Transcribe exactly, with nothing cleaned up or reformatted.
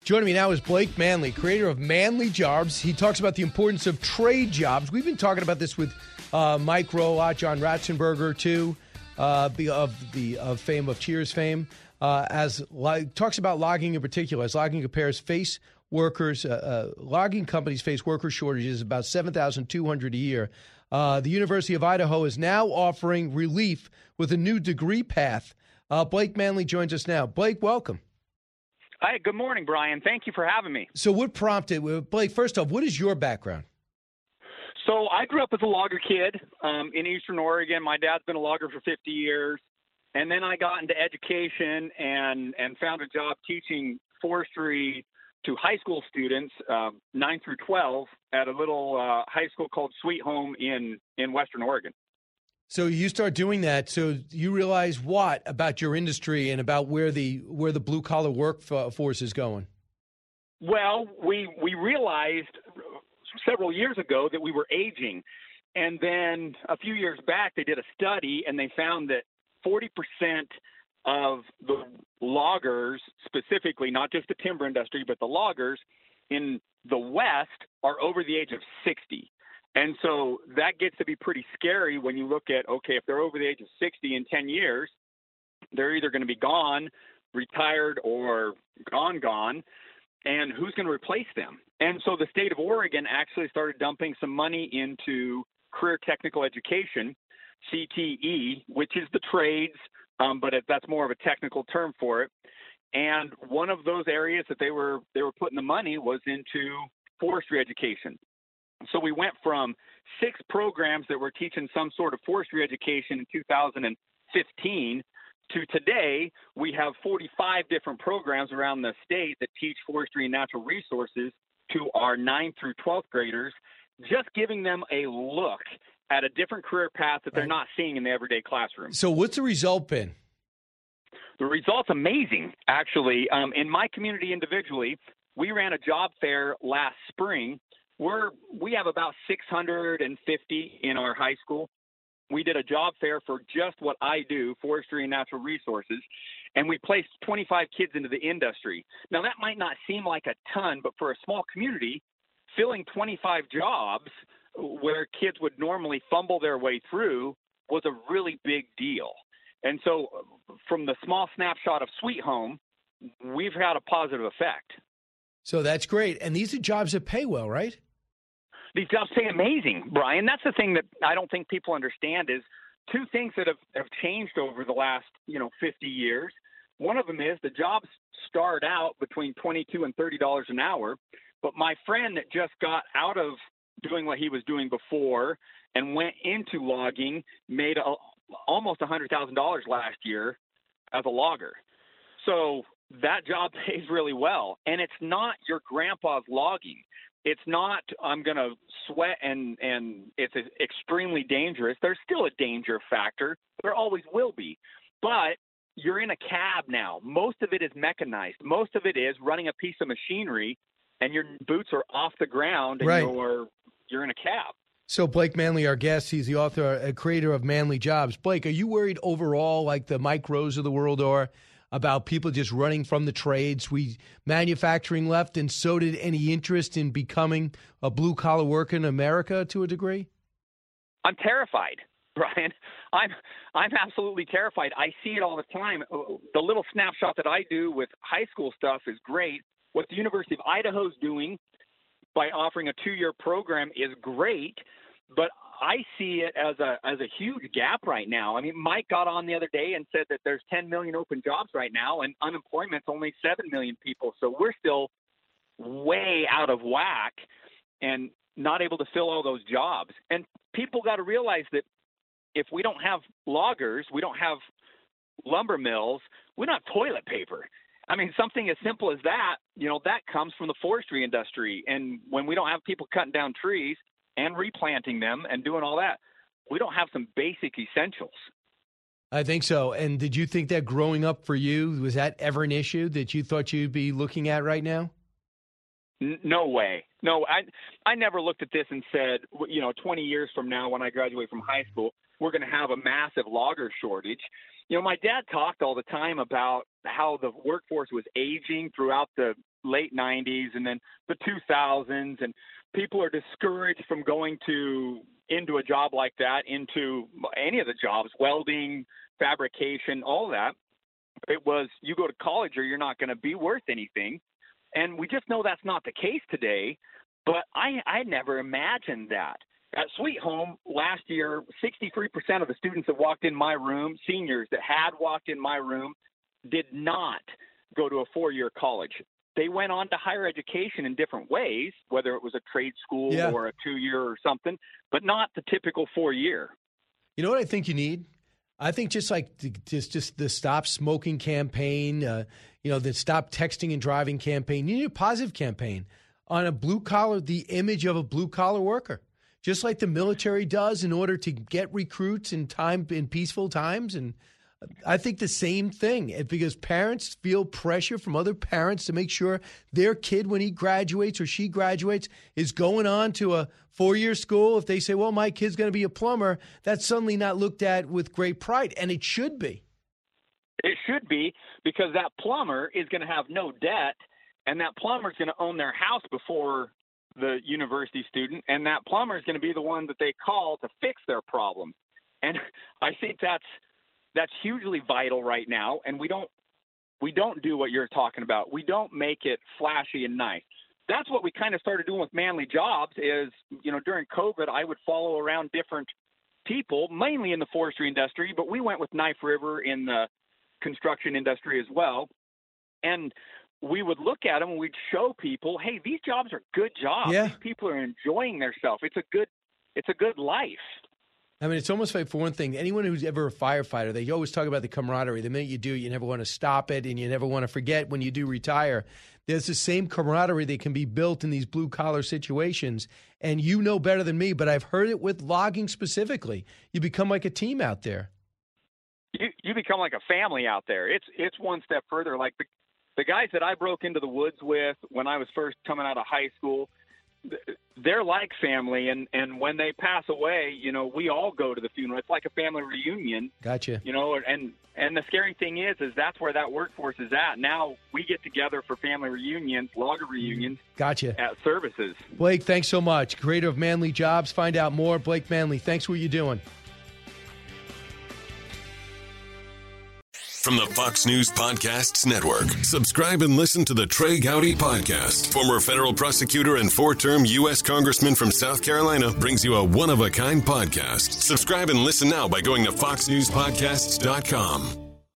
Joining me now is Blake Manley, creator of Manly Jobs. He talks about the importance of trade jobs. We've been talking about this with uh, Mike Rowe, John Ratzenberger, too, uh, of the of fame, of Cheers fame, uh, as li- talks about logging in particular. As logging compares face workers, uh, uh, logging companies face worker shortages about seven thousand two hundred a year. Uh, the University of Idaho is now offering relief with a new degree path. Uh, Blake Manley joins us now. Blake, welcome. Hi, good morning, Brian. Thank you for having me. So what prompted, Blake, first off, what is your background? So I grew up as a logger kid um, in Eastern Oregon. My dad's been a logger for fifty years. And then I got into education and, and found a job teaching forestry to high school students, um, nine through twelve, at a little uh, high school called Sweet Home in, in Western Oregon. So you start doing that. So you realize what about your industry and about where the where the blue collar workforce is going? Well, we we realized several years ago that we were aging, and then a few years back they did a study and they found that forty percent of the loggers, specifically not just the timber industry but the loggers in the West, are over the age of sixty. And so that gets to be pretty scary when you look at, okay, if they're over the age of sixty in ten years, they're either going to be gone, retired, or gone, gone, and who's going to replace them? And so the state of Oregon actually started dumping some money into career technical education, C T E, which is the trades, um, but it, that's more of a technical term for it. And one of those areas that they were they were putting the money was into forestry education. So we went from six programs that were teaching some sort of forestry education in two thousand fifteen to today, we have forty-five different programs around the state that teach forestry and natural resources to our ninth through twelfth graders, just giving them a look at a different career path that they're not seeing in the everyday classroom. So what's the result been? The result's amazing, actually. Um, in my community individually, we ran a job fair last spring. We're, we have about six hundred fifty in our high school. We did a job fair for just what I do, forestry and natural resources, and we placed twenty-five kids into the industry. Now, that might not seem like a ton, but for a small community, filling twenty-five jobs where kids would normally fumble their way through was a really big deal. And so from the small snapshot of Sweet Home, we've had a positive effect. So that's great. And these are jobs that pay well, right? These jobs pay amazing, Brian. That's the thing that I don't think people understand is two things that have, have changed over the last, you know, fifty years. One of them is the jobs start out between twenty-two and thirty dollars an hour. But my friend that just got out of doing what he was doing before and went into logging made a, almost one hundred thousand dollars last year as a logger. So that job pays really well. And it's not your grandpa's logging. It's not, I'm going to sweat and, and it's extremely dangerous. There's still a danger factor. There always will be. But you're in a cab now. Most of it is mechanized. Most of it is running a piece of machinery and your boots are off the ground and right. you're, you're in a cab. So Blake Manley, our guest, he's the author and creator of Manly Jobs. Blake, are you worried overall, like the Mike Rowe's of the world are, about people just running from the trades? We manufacturing left, and so did any interest in becoming a blue-collar worker in America to a degree? I'm terrified, Brian. I'm I'm absolutely terrified. I see it all the time. The little snapshot that I do with high school stuff is great. What the University of Idaho is doing by offering a two-year program is great, but I see it as a as a huge gap right now. I mean, Mike got on the other day and said that there's ten million open jobs right now, and unemployment's only seven million people. So we're still way out of whack and not able to fill all those jobs. And people got to realize that if we don't have loggers, we don't have lumber mills, we don't have toilet paper. I mean, something as simple as that, you know, that comes from the forestry industry. And when we don't have people cutting down trees and replanting them and doing all that, we don't have some basic essentials. I think so. And did you think that growing up for you, was that ever an issue that you thought you'd be looking at right now? N- no way. No, I I never looked at this and said, you know, twenty years from now when I graduate from high school, we're going to have a massive logger shortage. You know, my dad talked all the time about how the workforce was aging throughout the late nineties and then the two thousands, and people are discouraged from going to into a job like that, into any of the jobs, welding, fabrication, all that. It was, you go to college or you're not going to be worth anything. And we just know that's not the case today. But I, I never imagined that. At Sweet Home last year, sixty-three percent of the students that walked in my room, seniors that had walked in my room, did not go to a four-year college. They went on to higher education in different ways, whether it was a trade school yeah. or a two-year or something, but not the typical four-year. You know what I think you need? I think just like the, just just the stop smoking campaign, uh, you know, the stop texting and driving campaign. You need a positive campaign on a blue collar, the image of a blue collar worker, just like the military does in order to get recruits in time in peaceful times. And I think the same thing, because parents feel pressure from other parents to make sure their kid, when he graduates or she graduates, is going on to a four-year school. If they say, well, my kid's going to be a plumber, that's suddenly not looked at with great pride, and it should be. It should be, because that plumber is going to have no debt, and that plumber is going to own their house before the university student, and that plumber is going to be the one that they call to fix their problem. And I think that's That's hugely vital right now, and we don't we don't do what you're talking about. We don't make it flashy and nice. That's what we kind of started doing with Manly Jobs is, you know, during COVID, I would follow around different people, mainly in the forestry industry, but we went with Knife River in the construction industry as well. And we would look at them and we'd show people, hey, these jobs are good jobs. Yeah. These people are enjoying themselves. It's a good it's a good life. I mean, it's almost like, for one thing, anyone who's ever a firefighter, they always talk about the camaraderie. The minute you do, you never want to stop it, and you never want to forget when you do retire. There's the same camaraderie that can be built in these blue-collar situations, and you know better than me, but I've heard it with logging specifically. You become like a team out there. You you become like a family out there. It's it's one step further. Like the, the guys that I broke into the woods with when I was first coming out of high school, they're like family, and, and when they pass away, you know, we all go to the funeral. It's like a family reunion. Gotcha. You know, and and the scary thing is, is that's where that workforce is at. Now we get together for family reunions, logger reunions. Gotcha. At services. Blake, thanks so much. Creator of Manly Jobs. Find out more. Blake Manley, thanks for what you're doing. From the Fox News Podcasts Network, subscribe and listen to the Trey Gowdy Podcast. Former federal prosecutor and four-term U S Congressman from South Carolina brings you a one-of-a-kind podcast. Subscribe and listen now by going to fox news podcasts dot com.